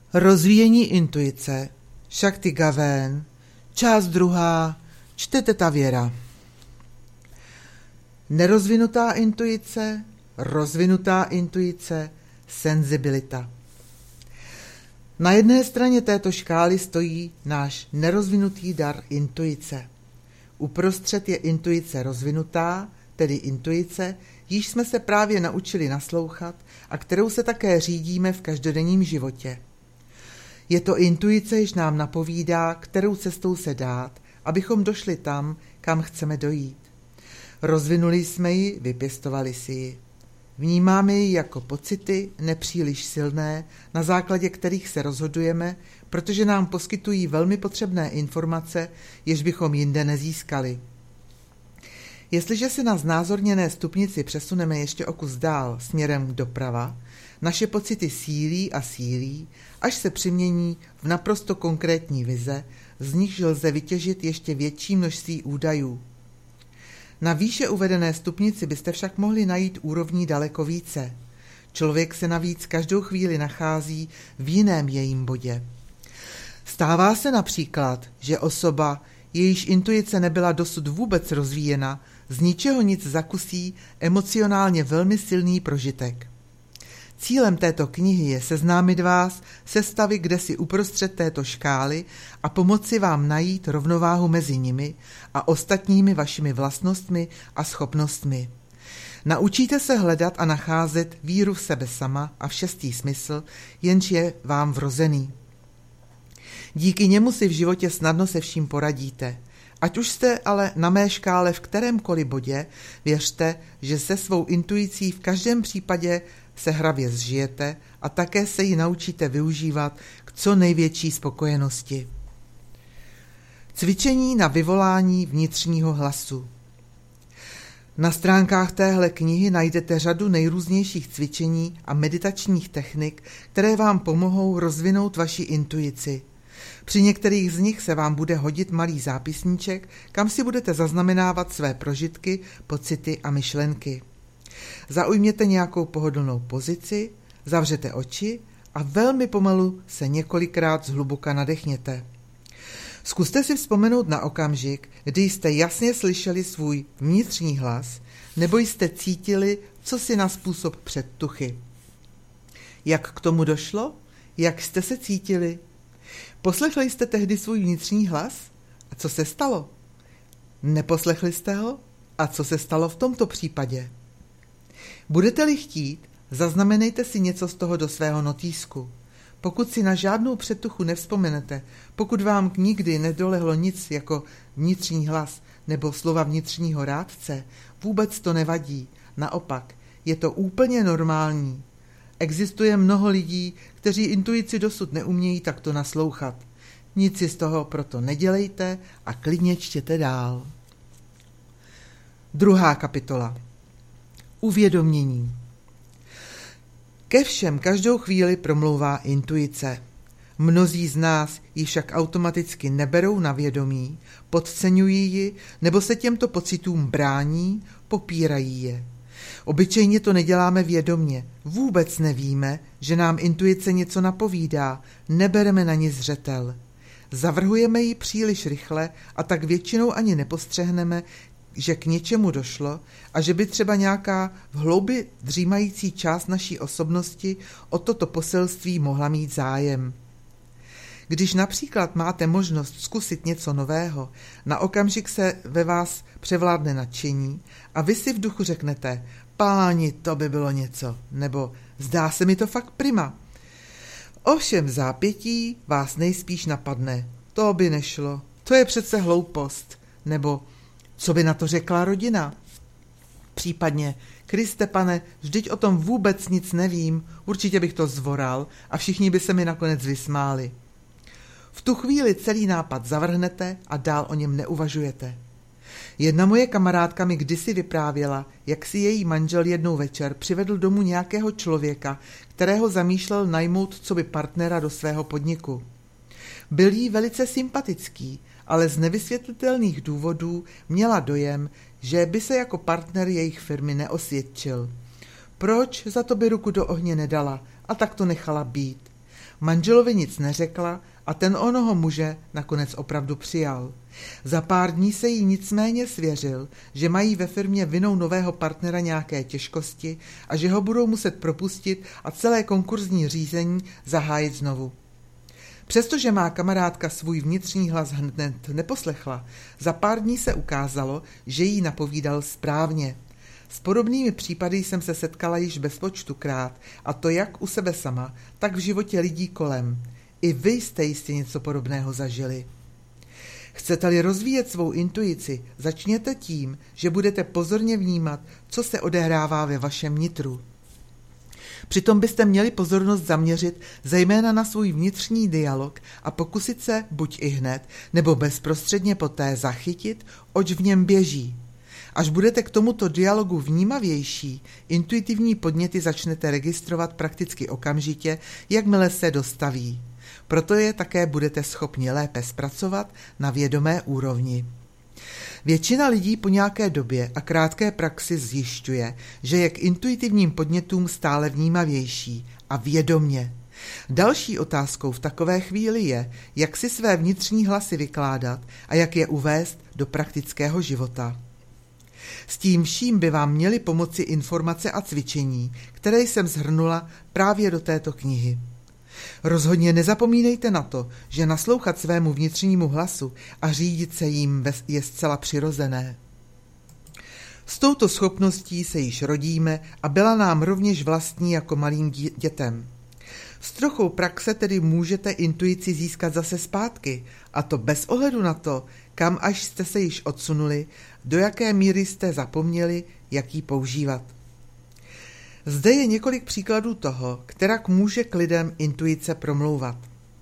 Rozvíjení intuice, Shakti Gawain, část 2, čtete Tavěra. Nerozvinutá intuice, rozvinutá intuice, senzibilita. Na jedné straně této škály stojí náš nerozvinutý dar intuice. Uprostřed je intuice rozvinutá, tedy intuice, již jsme se právě naučili naslouchat a kterou se také řídíme v každodenním životě. Je to intuice, jež nám napovídá, kterou cestou se dát, abychom došli tam, kam chceme dojít. Rozvinuli jsme ji, vypěstovali si ji. Vnímáme ji jako pocity, nepříliš silné, na základě kterých se rozhodujeme, protože nám poskytují velmi potřebné informace, jež bychom jinde nezískali. Jestliže se na znázorněné stupnici přesuneme ještě o kus dál směrem doprava, naše pocity sílí a sílí, až se přimění v naprosto konkrétní vize, z nichž lze vytěžit ještě větší množství údajů. Na výše uvedené stupnici byste však mohli najít úrovní daleko více. Člověk se navíc každou chvíli nachází v jiném jejím bodě. Stává se například, že osoba, jejíž intuice nebyla dosud vůbec rozvíjena, z ničeho nic zakusí emocionálně velmi silný prožitek. Cílem této knihy je seznámit vás se stavy kdesi uprostřed této škály a pomoci vám najít rovnováhu mezi nimi a ostatními vašimi vlastnostmi a schopnostmi. Naučíte se hledat a nacházet víru v sebe sama a v šestý smysl, jenž je vám vrozený. Díky němu si v životě snadno se vším poradíte. Ať už jste ale na mé škále v kterémkoliv bodě, věřte, že se svou intuicí v každém případě se hravě zžijete a také se ji naučíte využívat k co největší spokojenosti. Cvičení na vyvolání vnitřního hlasu. Na stránkách téhle knihy najdete řadu nejrůznějších cvičení a meditačních technik, které vám pomohou rozvinout vaši intuici. Při některých z nich se vám bude hodit malý zápisníček, kam si budete zaznamenávat své prožitky, pocity a myšlenky. Zaujměte nějakou pohodlnou pozici, zavřete oči a velmi pomalu se několikrát zhluboka nadechněte. Zkuste si vzpomenout na okamžik, kdy jste jasně slyšeli svůj vnitřní hlas, nebo jste cítili cosi na způsob předtuchy. Jak k tomu došlo? Jak jste se cítili? Poslechli jste tehdy svůj vnitřní hlas? A co se stalo? Neposlechli jste ho? A co se stalo v tomto případě? Budete-li chtít, zaznamenejte si něco z toho do svého notýsku. Pokud si na žádnou předtuchu nevzpomenete, pokud vám nikdy nedolehlo nic jako vnitřní hlas nebo slova vnitřního rádce, vůbec to nevadí. Naopak, je to úplně normální. Existuje mnoho lidí, kteří intuici dosud neumějí takto naslouchat. Nic si z toho proto nedělejte a klidně čtěte dál. 2. kapitola. Uvědomění. Ke všem každou chvíli promlouvá intuice. Mnozí z nás ji však automaticky neberou na vědomí, podceňují ji nebo se těmto pocitům brání, popírají je. Obyčejně to neděláme vědomě, vůbec nevíme, že nám intuice něco napovídá, nebereme na ní zřetel. Zavrhujeme ji příliš rychle a tak většinou ani nepostřehneme, že k něčemu došlo a že by třeba nějaká v hloubi dřímající část naší osobnosti o toto poselství mohla mít zájem. Když například máte možnost zkusit něco nového, na okamžik se ve vás převládne nadšení a vy si v duchu řeknete: páni, to by bylo něco, nebo zdá se mi to fakt prima. Ovšem v zápětí vás nejspíš napadne: to by nešlo, to je přece hloupost, nebo co by na to řekla rodina? Případně: Kriste pane, vždyť o tom vůbec nic nevím, určitě bych to zvoral a všichni by se mi nakonec vysmáli. V tu chvíli celý nápad zavrhnete a dál o něm neuvažujete. Jedna moje kamarádka mi kdysi vyprávěla, jak si její manžel jednou večer přivedl domů nějakého člověka, kterého zamýšlel najmout coby partnera do svého podniku. Byl jí velice sympatický, ale z nevysvětlitelných důvodů měla dojem, že by se jako partner jejich firmy neosvědčil. Proč za to by ruku do ohně nedala a tak to nechala být? Manželovi nic neřekla a ten onoho muže nakonec opravdu přijal. Za pár dní se jí nicméně svěřil, že mají ve firmě vinou nového partnera nějaké těžkosti a že ho budou muset propustit a celé konkurzní řízení zahájit znovu. Přestože má kamarádka svůj vnitřní hlas hned neposlechla, za pár dní se ukázalo, že jí napovídal správně. S podobnými případy jsem se setkala již bezpočtukrát, a to jak u sebe sama, tak v životě lidí kolem. I vy jste jistě něco podobného zažili. Chcete-li rozvíjet svou intuici, začněte tím, že budete pozorně vnímat, co se odehrává ve vašem nitru. Přitom byste měli pozornost zaměřit zejména na svůj vnitřní dialog a pokusit se buď i hned, nebo bezprostředně poté zachytit, oč v něm běží. Až budete k tomuto dialogu vnímavější, intuitivní podněty začnete registrovat prakticky okamžitě, jakmile se dostaví. Proto je také budete schopni lépe zpracovat na vědomé úrovni. Většina lidí po nějaké době a krátké praxi zjišťuje, že je k intuitivním podnětům stále vnímavější a vědomně. Další otázkou v takové chvíli je, jak si své vnitřní hlasy vykládat a jak je uvést do praktického života. S tím vším by vám měly pomoci informace a cvičení, které jsem shrnula právě do této knihy. Rozhodně nezapomínejte na to, že naslouchat svému vnitřnímu hlasu a řídit se jím je zcela přirozené. S touto schopností se již rodíme a byla nám rovněž vlastní jako malým dětem. S trochou praxe tedy můžete intuici získat zase zpátky, a to bez ohledu na to, kam až jste se již odsunuli, do jaké míry jste zapomněli, jak ji používat. Zde je několik příkladů toho, kterak může k lidem intuice promlouvat.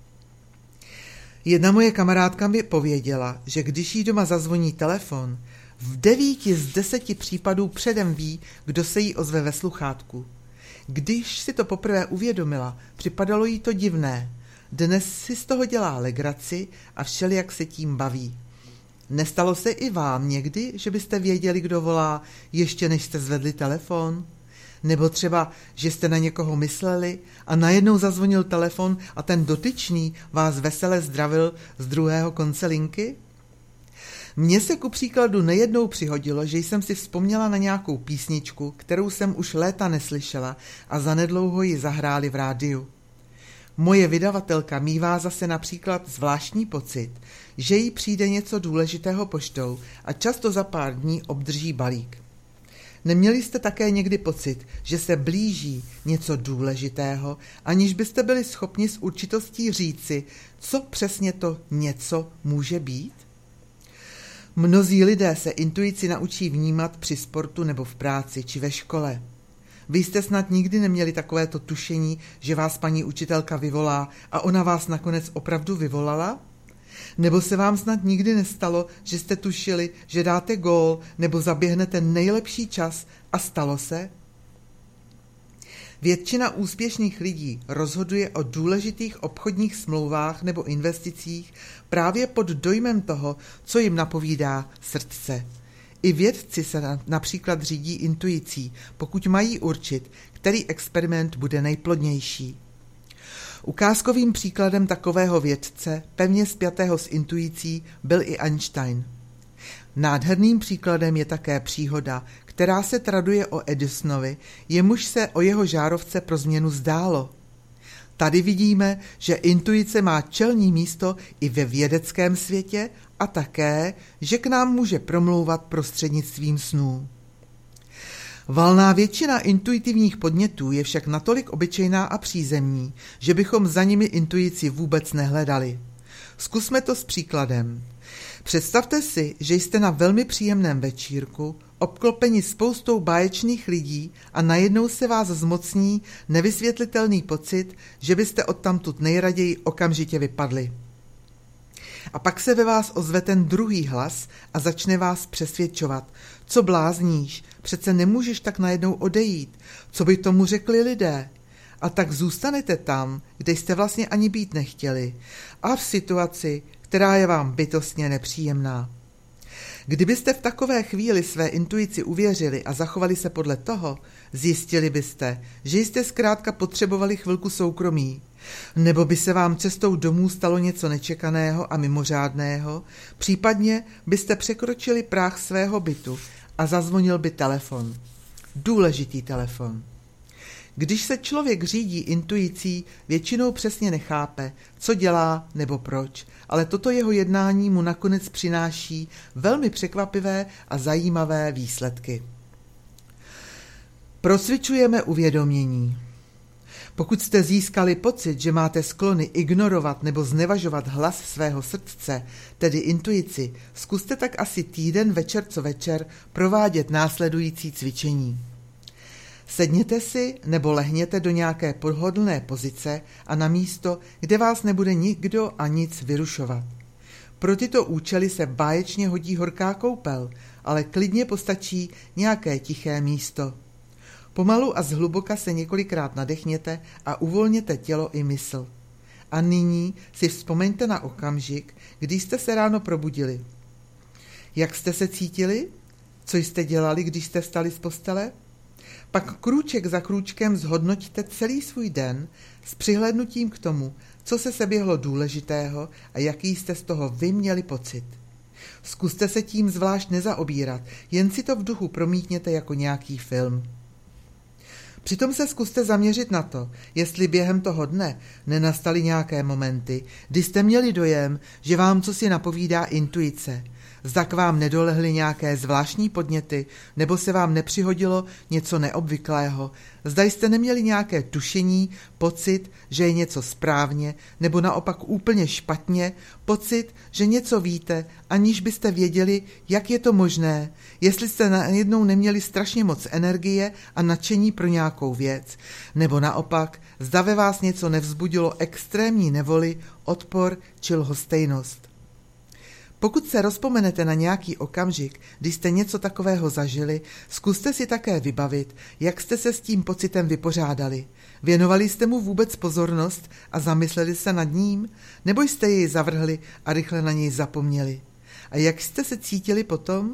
Jedna moje kamarádka mi pověděla, že když jí doma zazvoní telefon, v 9 z 10 případů předem ví, kdo se jí ozve ve sluchátku. Když si to poprvé uvědomila, připadalo jí to divné. Dnes si z toho dělá legraci a všelijak se tím baví. Nestalo se i vám někdy, že byste věděli, kdo volá, ještě než jste zvedli telefon? Nebo třeba, že jste na někoho mysleli a najednou zazvonil telefon a ten dotyčný vás vesele zdravil z druhého konce linky? Mně se ku příkladu nejednou přihodilo, že jsem si vzpomněla na nějakou písničku, kterou jsem už léta neslyšela a zanedlouho ji zahráli v rádiu. Moje vydavatelka mívá zase například zvláštní pocit, že jí přijde něco důležitého poštou a často za pár dní obdrží balík. Neměli jste také někdy pocit, že se blíží něco důležitého, aniž byste byli schopni s určitostí říci, co přesně to něco může být? Mnozí lidé se intuici naučí vnímat při sportu nebo v práci či ve škole. Vy jste snad nikdy neměli takovéto tušení, že vás paní učitelka vyvolá a ona vás nakonec opravdu vyvolala? Nebo se vám snad nikdy nestalo, že jste tušili, že dáte gól nebo zaběhnete nejlepší čas a stalo se? Většina úspěšných lidí rozhoduje o důležitých obchodních smlouvách nebo investicích právě pod dojmem toho, co jim napovídá srdce. I vědci se například řídí intuicí, pokud mají určit, který experiment bude nejplodnější. Ukázkovým příkladem takového vědce, pevně spjatého s intuicí, byl i Einstein. Nádherným příkladem je také příhoda, která se traduje o Edisonovi, jemuž se o jeho žárovce pro změnu zdálo. Tady vidíme, že intuice má čelní místo i ve vědeckém světě a také, že k nám může promlouvat prostřednictvím snů. Valná většina intuitivních podnětů je však natolik obyčejná a přízemní, že bychom za nimi intuici vůbec nehledali. Zkusme to s příkladem. Představte si, že jste na velmi příjemném večírku, obklopeni spoustou báječných lidí a najednou se vás zmocní nevysvětlitelný pocit, že byste odtamtud nejraději okamžitě vypadli. A pak se ve vás ozve ten druhý hlas a začne vás přesvědčovat. Co blázníš, přece nemůžeš tak najednou odejít, co by tomu řekli lidé. A tak zůstanete tam, kde jste vlastně ani být nechtěli a v situaci, která je vám bytostně nepříjemná. Kdybyste v takové chvíli své intuici uvěřili a zachovali se podle toho, zjistili byste, že jste zkrátka potřebovali chvilku soukromí Nebo by se vám cestou domů stalo něco nečekaného a mimořádného, případně byste překročili práh svého bytu a zazvonil by telefon. Důležitý telefon. Když se člověk řídí intuicí, většinou přesně nechápe, co dělá nebo proč, ale toto jeho jednání mu nakonec přináší velmi překvapivé a zajímavé výsledky. Procvičujeme uvědomění. Pokud jste získali pocit, že máte sklony ignorovat nebo znevažovat hlas svého srdce, tedy intuici, zkuste tak asi týden večer co večer provádět následující cvičení. Sedněte si nebo lehněte do nějaké pohodlné pozice a na místo, kde vás nebude nikdo a nic vyrušovat. Pro tyto účely se báječně hodí horká koupel, ale klidně postačí nějaké tiché místo. Pomalu a zhluboka se několikrát nadechněte a uvolněte tělo i mysl. A nyní si vzpomeňte na okamžik, kdy jste se ráno probudili. Jak jste se cítili? Co jste dělali, když jste vstali z postele? Pak krůček za krůčkem zhodnoťte celý svůj den s přihlédnutím k tomu, co se seběhlo důležitého a jaký jste z toho vy měli pocit. Zkuste se tím zvlášť nezaobírat, jen si to v duchu promítněte jako nějaký film. Přitom se zkuste zaměřit na to, jestli během toho dne nenastaly nějaké momenty, kdy jste měli dojem, že vám cosi napovídá intuice. Zda k vám nedolehly nějaké zvláštní podněty, nebo se vám nepřihodilo něco neobvyklého. Zda jste neměli nějaké tušení, pocit, že je něco správně, nebo naopak úplně špatně, pocit, že něco víte, aniž byste věděli, jak je to možné, jestli jste najednou neměli strašně moc energie a nadšení pro nějakou věc, nebo naopak, zda ve vás něco nevzbudilo extrémní nevoli, odpor či lhostejnost. Pokud se rozpomenete na nějaký okamžik, kdy jste něco takového zažili, zkuste si také vybavit, jak jste se s tím pocitem vypořádali. Věnovali jste mu vůbec pozornost a zamysleli se nad ním, nebo jste jej zavrhli a rychle na něj zapomněli? A jak jste se cítili potom?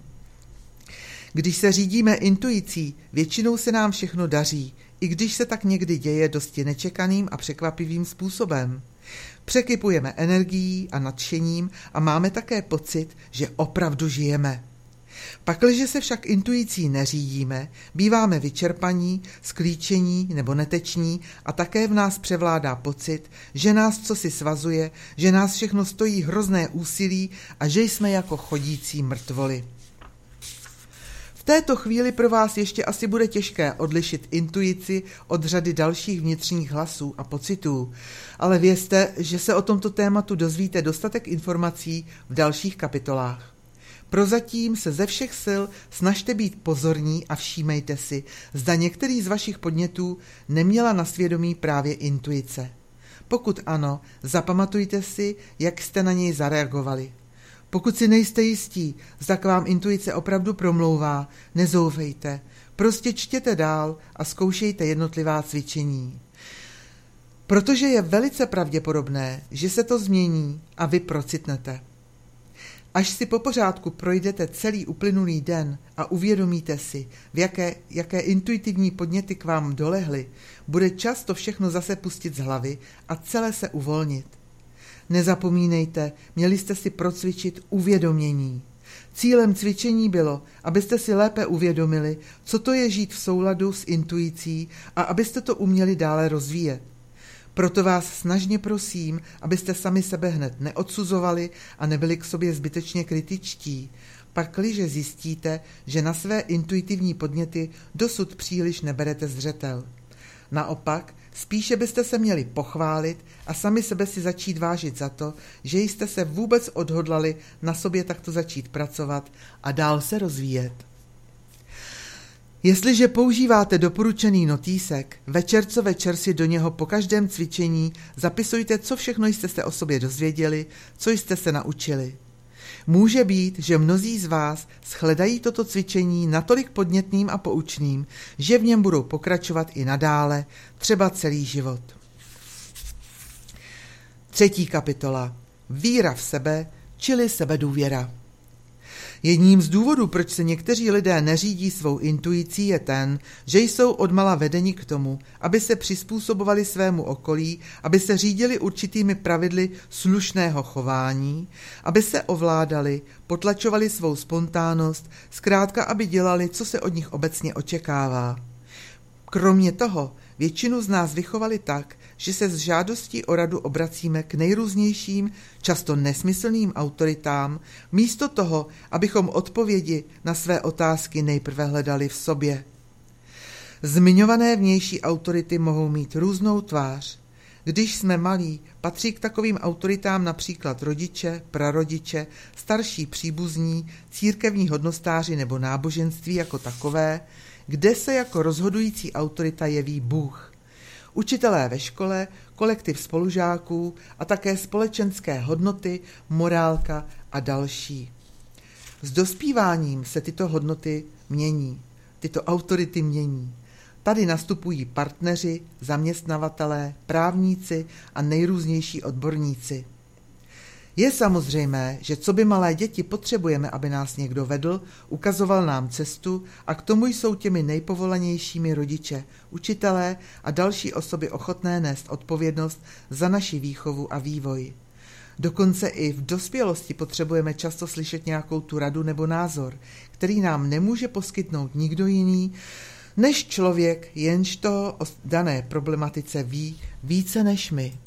Když se řídíme intuicí, většinou se nám všechno daří, i když se tak někdy děje dosti nečekaným a překvapivým způsobem. Překypujeme energií a nadšením a máme také pocit, že opravdu žijeme. Pakliže se však intuicí neřídíme, býváme vyčerpaní, sklíčení nebo neteční a také v nás převládá pocit, že nás cosi svazuje, že nás všechno stojí hrozné úsilí a že jsme jako chodící mrtvoly. V této chvíli pro vás ještě asi bude těžké odlišit intuici od řady dalších vnitřních hlasů a pocitů, ale vězte, že se o tomto tématu dozvíte dostatek informací v dalších kapitolách. Prozatím se ze všech sil snažte být pozorní a všímejte si, zda některý z vašich podnětů neměla na svědomí právě intuice. Pokud ano, zapamatujte si, jak jste na něj zareagovali. Pokud si nejste jistí, zda k vám intuice opravdu promlouvá, nezoufejte, prostě čtěte dál a zkoušejte jednotlivá cvičení. Protože je velice pravděpodobné, že se to změní a vy procitnete. Až si po pořádku projdete celý uplynulý den a uvědomíte si, jaké intuitivní podněty k vám dolehly, bude čas to všechno zase pustit z hlavy a celé se uvolnit. Nezapomínejte, měli jste si procvičit uvědomění. Cílem cvičení bylo, abyste si lépe uvědomili, co to je žít v souladu s intuicí a abyste to uměli dále rozvíjet. Proto vás snažně prosím, abyste sami sebe hned neodsuzovali a nebyli k sobě zbytečně kritičtí. Pakliže zjistíte, že na své intuitivní podněty dosud příliš neberete zřetel. Naopak, spíše byste se měli pochválit a sami sebe si začít vážit za to, že jste se vůbec odhodlali na sobě takto začít pracovat a dál se rozvíjet. Jestliže používáte doporučený notýsek, večer co večer si do něho po každém cvičení zapisujte, co všechno jste se o sobě dozvěděli, co jste se naučili. Může být, že mnozí z vás shledají toto cvičení natolik podnětným a poučným, že v něm budou pokračovat i nadále, třeba celý život. 3. kapitola. Víra v sebe, čili sebedůvěra. Jedním z důvodů, proč se někteří lidé neřídí svou intuicí, je ten, že jsou odmala vedeni k tomu, aby se přizpůsobovali svému okolí, aby se řídili určitými pravidly slušného chování, aby se ovládali, potlačovali svou spontánnost, zkrátka aby dělali, co se od nich obecně očekává. Kromě toho, většinu z nás vychovali tak, že se s žádostí o radu obracíme k nejrůznějším, často nesmyslným autoritám, místo toho, abychom odpovědi na své otázky nejprve hledali v sobě. Zmiňované vnější autority mohou mít různou tvář. Když jsme malí, patří k takovým autoritám například rodiče, prarodiče, starší příbuzní, církevní hodnostáři nebo náboženství jako takové, kde se jako rozhodující autorita jeví Bůh. Učitelé ve škole, kolektiv spolužáků a také společenské hodnoty, morálka a další. S dospíváním se tyto hodnoty mění, tyto autority mění. Tady nastupují partneři, zaměstnavatelé, právníci a nejrůznější odborníci. Je samozřejmé, že co by malé děti potřebujeme, aby nás někdo vedl, ukazoval nám cestu a k tomu jsou těmi nejpovolanějšími rodiče, učitelé a další osoby ochotné nést odpovědnost za naši výchovu a vývoj. Dokonce i v dospělosti potřebujeme často slyšet nějakou tu radu nebo názor, který nám nemůže poskytnout nikdo jiný, než člověk, jenž to o dané problematice ví více než my.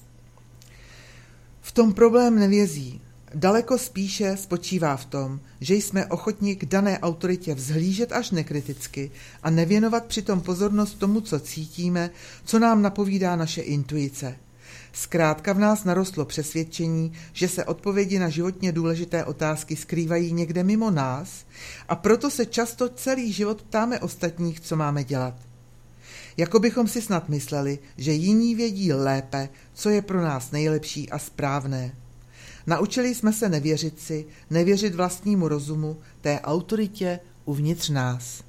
V tom problém nevězí. Daleko spíše spočívá v tom, že jsme ochotni k dané autoritě vzhlížet až nekriticky a nevěnovat přitom pozornost tomu, co cítíme, co nám napovídá naše intuice. Zkrátka v nás narostlo přesvědčení, že se odpovědi na životně důležité otázky skrývají někde mimo nás a proto se často celý život ptáme ostatních, co máme dělat. Jako bychom si snad mysleli, že jiní vědí lépe, co je pro nás nejlepší a správné. Naučili jsme se nevěřit si, nevěřit vlastnímu rozumu, té autoritě uvnitř nás.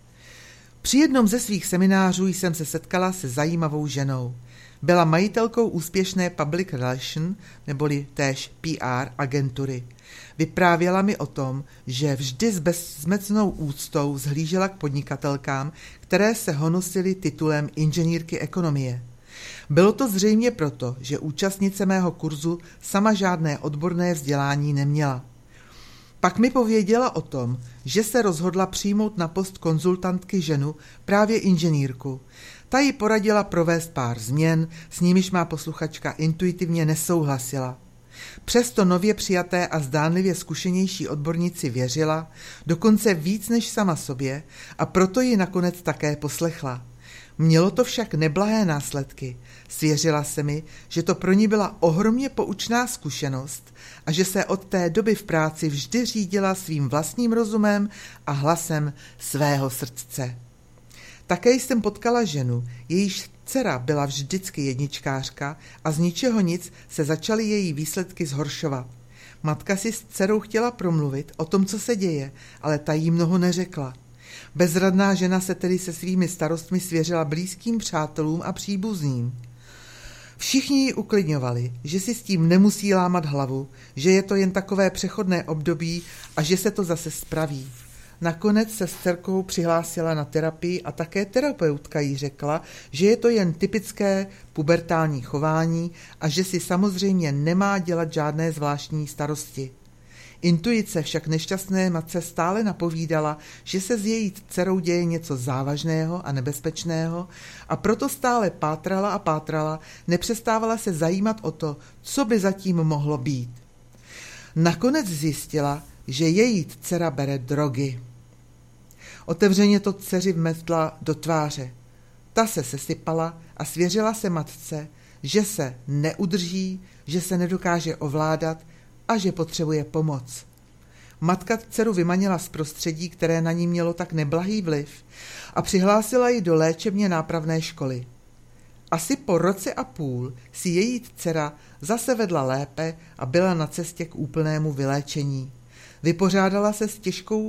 Při jednom ze svých seminářů jsem se setkala se zajímavou ženou. Byla majitelkou úspěšné public relation, neboli též PR agentury. Vyprávěla mi o tom, že vždy s bezmeznou úctou zhlížela k podnikatelkám, které se honosily titulem inženýrky ekonomie. Bylo to zřejmě proto, že účastnice mého kurzu sama žádné odborné vzdělání neměla. Pak mi pověděla o tom, že se rozhodla přijmout na post konzultantky ženu, právě inženýrku. Ta jí poradila provést pár změn, s nimiž má posluchačka intuitivně nesouhlasila. Přesto nově přijaté a zdánlivě zkušenější odbornici věřila, dokonce víc než sama sobě, a proto ji nakonec také poslechla. Mělo to však neblahé následky. Svěřila se mi, že to pro ní byla ohromně poučná zkušenost a že se od té doby v práci vždy řídila svým vlastním rozumem a hlasem svého srdce. Také jsem potkala ženu, jejíž dcera byla vždycky jedničkářka a z ničeho nic se začaly její výsledky zhoršovat. Matka si s dcerou chtěla promluvit o tom, co se děje, ale ta jí mnoho neřekla. Bezradná žena se tedy se svými starostmi svěřila blízkým přátelům a příbuzným. Všichni ji uklidňovali, že si s tím nemusí lámat hlavu, že je to jen takové přechodné období a že se to zase spraví. Nakonec se s dcerkou přihlásila na terapii a také terapeutka jí řekla, že je to jen typické pubertální chování a že si samozřejmě nemá dělat žádné zvláštní starosti. Intuice však nešťastné matce stále napovídala, že se s její dcerou děje něco závažného a nebezpečného a proto stále pátrala a pátrala, nepřestávala se zajímat o to, co by zatím mohlo být. Nakonec zjistila, že její dcera bere drogy. Otevřeně to dceři vmetla do tváře. Ta se sesypala a svěřila se matce, že se neudrží, že se nedokáže ovládat a že potřebuje pomoc. Matka dceru vymanila z prostředí, které na ní mělo tak neblahý vliv, a přihlásila ji do léčebně nápravné školy. Asi po roce a půl si její dcera zase vedla lépe a byla na cestě k úplnému vyléčení. Vypořádala se s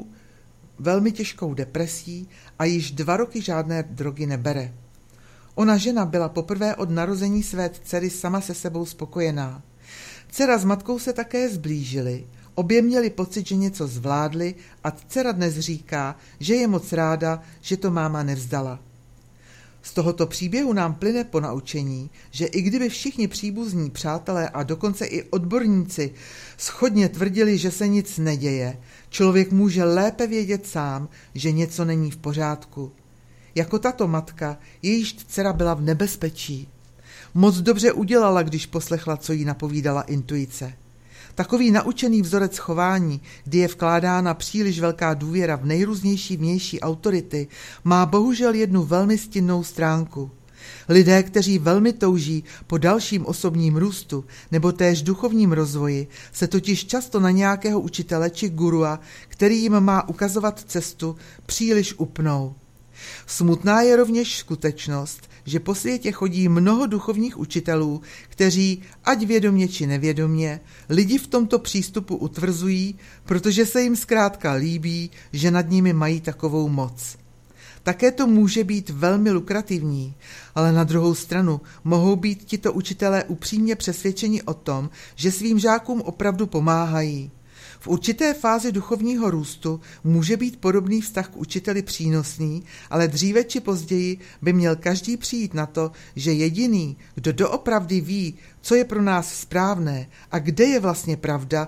velmi těžkou depresí a již 2 roky žádné drogy nebere. Ona žena byla poprvé od narození své dcery sama se sebou spokojená. Dcera s matkou se také zblížily, Obě měli pocit, že něco zvládli a dcera dnes říká, že je moc ráda, že to máma nevzdala. Z tohoto příběhu nám plyne ponaučení, že i kdyby všichni příbuzní přátelé a dokonce i odborníci shodně tvrdili, že se nic neděje, člověk může lépe vědět sám, že něco není v pořádku. Jako tato matka, jejíž dcera byla v nebezpečí. Moc dobře udělala, když poslechla, co jí napovídala intuice. Takový naučený vzorec chování, kdy je vkládána příliš velká důvěra v nejrůznější vnější autority, má bohužel jednu velmi stinnou stránku. Lidé, kteří velmi touží po dalším osobním růstu nebo též duchovním rozvoji, se totiž často na nějakého učitele či gurua, který jim má ukazovat cestu, příliš upnou. Smutná je rovněž skutečnost, že po světě chodí mnoho duchovních učitelů, kteří, ať vědomě či nevědomě, lidi v tomto přístupu utvrzují, protože se jim zkrátka líbí, že nad nimi mají takovou moc. Také to může být velmi lukrativní, ale na druhou stranu mohou být tito učitelé upřímně přesvědčeni o tom, že svým žákům opravdu pomáhají. V určité fázi duchovního růstu může být podobný vztah k učiteli přínosný, ale dříve či později by měl každý přijít na to, že jediný, kdo doopravdy ví, co je pro nás správné a kde je vlastně pravda,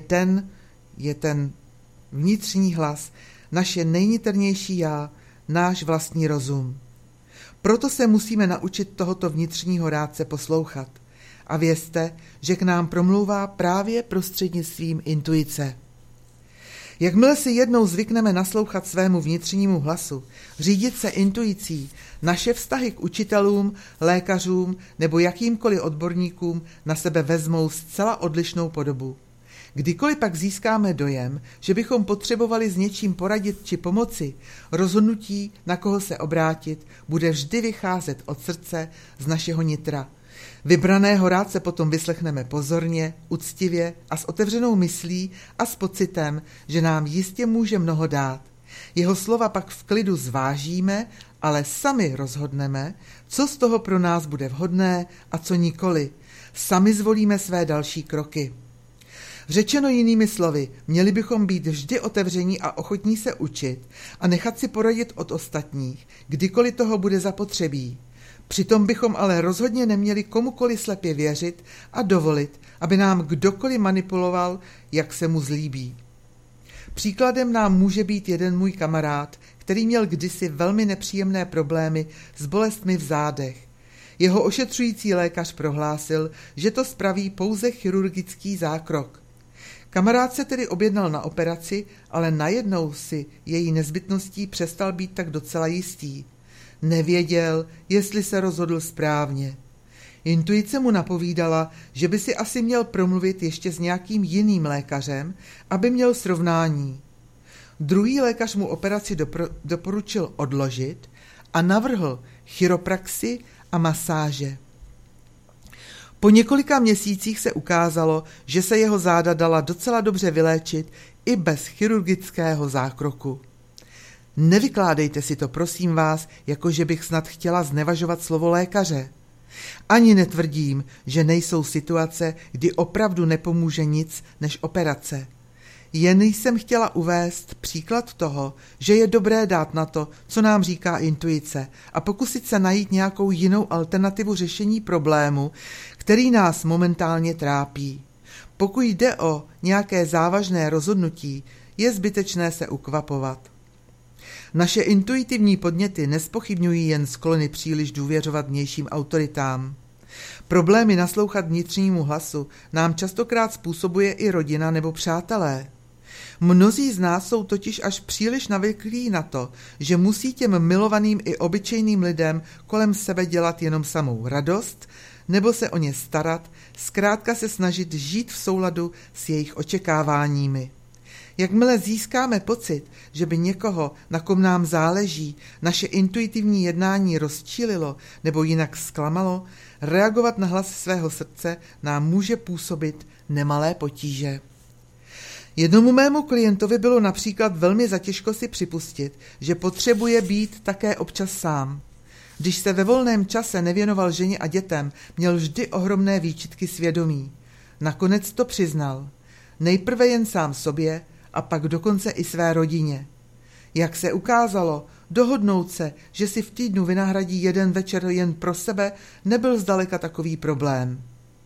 je ten vnitřní hlas, naše nejniternější já, náš vlastní rozum. Proto se musíme naučit tohoto vnitřního rádce poslouchat. A vězte, že k nám promlouvá právě prostřednictvím intuice. Jakmile si jednou zvykneme naslouchat svému vnitřnímu hlasu, řídit se intuicí, naše vztahy k učitelům, lékařům nebo jakýmkoliv odborníkům na sebe vezmou zcela odlišnou podobu. Kdykoliv pak získáme dojem, že bychom potřebovali s něčím poradit či pomoci, rozhodnutí, na koho se obrátit, bude vždy vycházet od srdce, z našeho nitra. Vybraného rádce potom vyslechneme pozorně, uctivě a s otevřenou myslí a s pocitem, že nám jistě může mnoho dát. Jeho slova pak v klidu zvážíme, ale sami rozhodneme, co z toho pro nás bude vhodné a co nikoli. Sami zvolíme své další kroky. Řečeno jinými slovy, měli bychom být vždy otevření a ochotní se učit a nechat si poradit od ostatních, kdykoliv toho bude zapotřebí. Přitom bychom ale rozhodně neměli komukoli slepě věřit a dovolit, aby nám kdokoliv manipuloval, jak se mu zlíbí. Příkladem nám může být jeden můj kamarád, který měl kdysi velmi nepříjemné problémy s bolestmi v zádech. Jeho ošetřující lékař prohlásil, že to spraví pouze chirurgický zákrok. Kamarád se tedy objednal na operaci, ale najednou si její nezbytností přestal být tak docela jistý. Nevěděl, jestli se rozhodl správně. Intuice mu napovídala, že by si asi měl promluvit ještě s nějakým jiným lékařem, aby měl srovnání. Druhý lékař mu operaci doporučil odložit a navrhl chiropraxi a masáže. Po několika měsících se ukázalo, že se jeho záda dala docela dobře vyléčit i bez chirurgického zákroku. Nevykládejte si to, prosím vás, jako že bych snad chtěla znevažovat slovo lékaře. Ani netvrdím, že nejsou situace, kdy opravdu nepomůže nic než operace. Jen jsem chtěla uvést příklad toho, že je dobré dát na to, co nám říká intuice, a pokusit se najít nějakou jinou alternativu řešení problému, který nás momentálně trápí. Pokud jde o nějaké závažné rozhodnutí, je zbytečné se ukvapovat. Naše intuitivní podněty nezpochybňují jen sklony příliš důvěřovat vnějším autoritám. Problémy naslouchat vnitřnímu hlasu nám častokrát způsobuje i rodina nebo přátelé. Mnozí z nás jsou totiž až příliš navyklí na to, že musí těm milovaným i obyčejným lidem kolem sebe dělat jenom samou radost, nebo se o ně starat, zkrátka se snažit žít v souladu s jejich očekáváními. Jakmile získáme pocit, že by někoho, na kom nám záleží, naše intuitivní jednání rozčílilo nebo jinak zklamalo, reagovat na hlas svého srdce nám může působit nemalé potíže. Jednomu mému klientovi bylo například velmi zatěžko si připustit, že potřebuje být také občas sám. Když se ve volném čase nevěnoval ženě a dětem, měl vždy ohromné výčitky svědomí. Nakonec to přiznal. Nejprve jen sám sobě a pak dokonce i své rodině. Jak se ukázalo, dohodnout se, že si v týdnu vynahradí jeden večer jen pro sebe, nebyl zdaleka takový problém.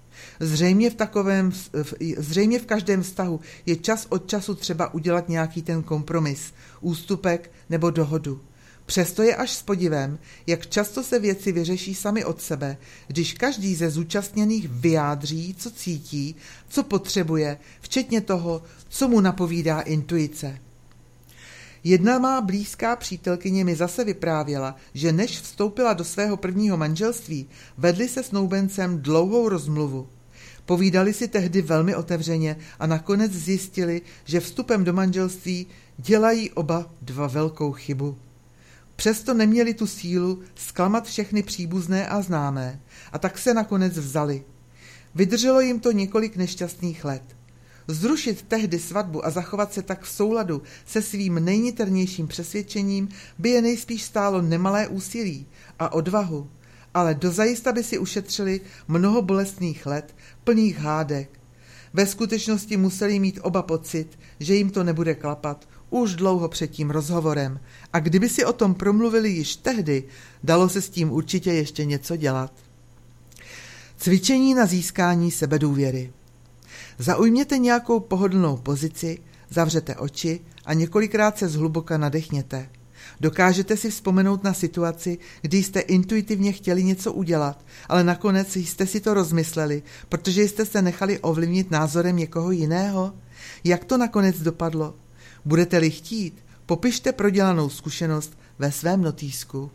Zřejmě v každém vztahu je čas od času třeba udělat nějaký ten kompromis, ústupek nebo dohodu. Přesto je až s podivem, jak často se věci vyřeší sami od sebe, když každý ze zúčastněných vyjádří, co cítí, co potřebuje, včetně toho, co mu napovídá intuice. Jedna má blízká přítelkyně mi zase vyprávěla, že než vstoupila do svého prvního manželství, vedli se snoubencem dlouhou rozmluvu. Povídali si tehdy velmi otevřeně a nakonec zjistili, že vstupem do manželství dělají oba dva velkou chybu. Přesto neměli tu sílu zklamat všechny příbuzné a známé a tak se nakonec vzali. Vydrželo jim to několik nešťastných let. Zrušit tehdy svatbu a zachovat se tak v souladu se svým nejniternějším přesvědčením by je nejspíš stálo nemalé úsilí a odvahu, ale dozajista by si ušetřili mnoho bolestných let plných hádek. Ve skutečnosti museli mít oba pocit, že jim to nebude klapat už dlouho před tím rozhovorem a kdyby si o tom promluvili již tehdy, dalo se s tím určitě ještě něco dělat. Cvičení na získání sebedůvěry. Zaujměte nějakou pohodlnou pozici, zavřete oči a několikrát se zhluboka nadechněte. Dokážete si vzpomenout na situaci, kdy jste intuitivně chtěli něco udělat, ale nakonec jste si to rozmysleli, protože jste se nechali ovlivnit názorem někoho jiného? Jak to nakonec dopadlo? Budete-li chtít, popište prodělanou zkušenost ve svém notýsku.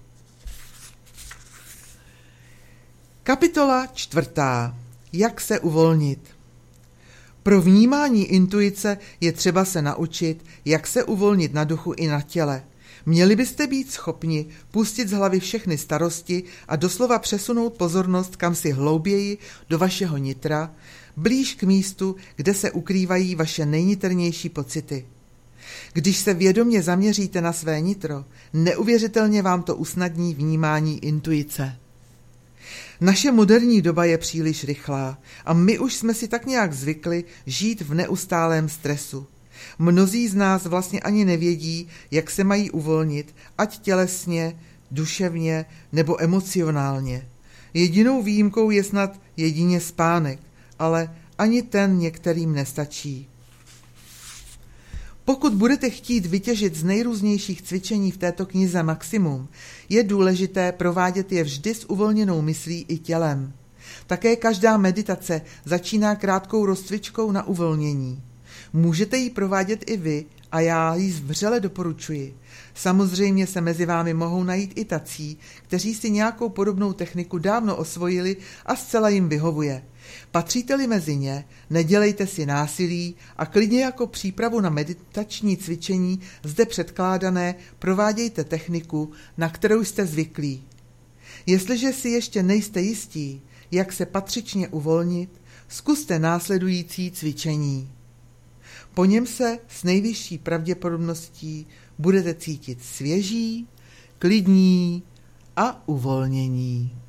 Kapitola 4. Jak se uvolnit? Pro vnímání intuice je třeba se naučit, jak se uvolnit na duchu i na těle. Měli byste být schopni pustit z hlavy všechny starosti a doslova přesunout pozornost kamsi hlouběji do vašeho nitra, blíž k místu, kde se ukrývají vaše nejniternější pocity. Když se vědomě zaměříte na své nitro, neuvěřitelně vám to usnadní vnímání intuice. Naše moderní doba je příliš rychlá a my už jsme si tak nějak zvykli žít v neustálém stresu. Mnozí z nás vlastně ani nevědí, jak se mají uvolnit, ať tělesně, duševně nebo emocionálně. Jedinou výjimkou je snad jedině spánek, ale ani ten některým nestačí. Pokud budete chtít vytěžit z nejrůznějších cvičení v této knize maximum, je důležité provádět je vždy s uvolněnou myslí i tělem. Také každá meditace začíná krátkou rozcvičkou na uvolnění. Můžete ji provádět i vy a já ji vřele doporučuji. Samozřejmě se mezi vámi mohou najít i tací, kteří si nějakou podobnou techniku dávno osvojili a zcela jim vyhovuje. Patříte-li mezi ně, nedělejte si násilí a klidně jako přípravu na meditační cvičení zde předkládané provádějte techniku, na kterou jste zvyklí. Jestliže si ještě nejste jistí, jak se patřičně uvolnit, zkuste následující cvičení. Po něm se s nejvyšší pravděpodobností budete cítit svěží, klidní a uvolnění.